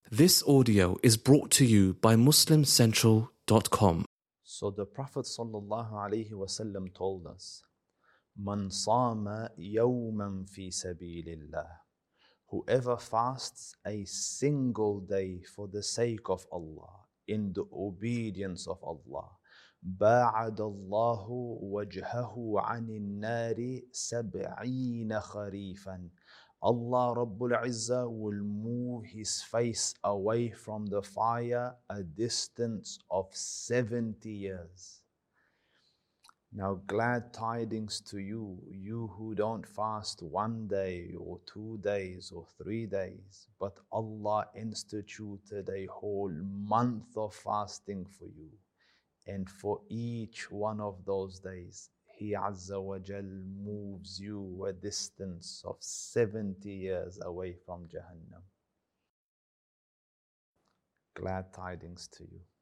This audio is brought to you by MuslimCentral.com. So the Prophet ﷺ told us, Man sama yawman fi sabilillah. Whoever fasts a single day for the sake of Allah, in the obedience of Allah, باعد الله وجهه عن النار 70 خريفا. Allah Rabbul Izzah will move his face away from the fire a distance of 70 years. Now, glad tidings to you, you who don't fast 1 day or 2 days or 3 days, but Allah instituted a whole month of fasting for you. And for each one of those days, He Azza wa Jal moves you a distance of 70 years away from Jahannam. Glad tidings to you.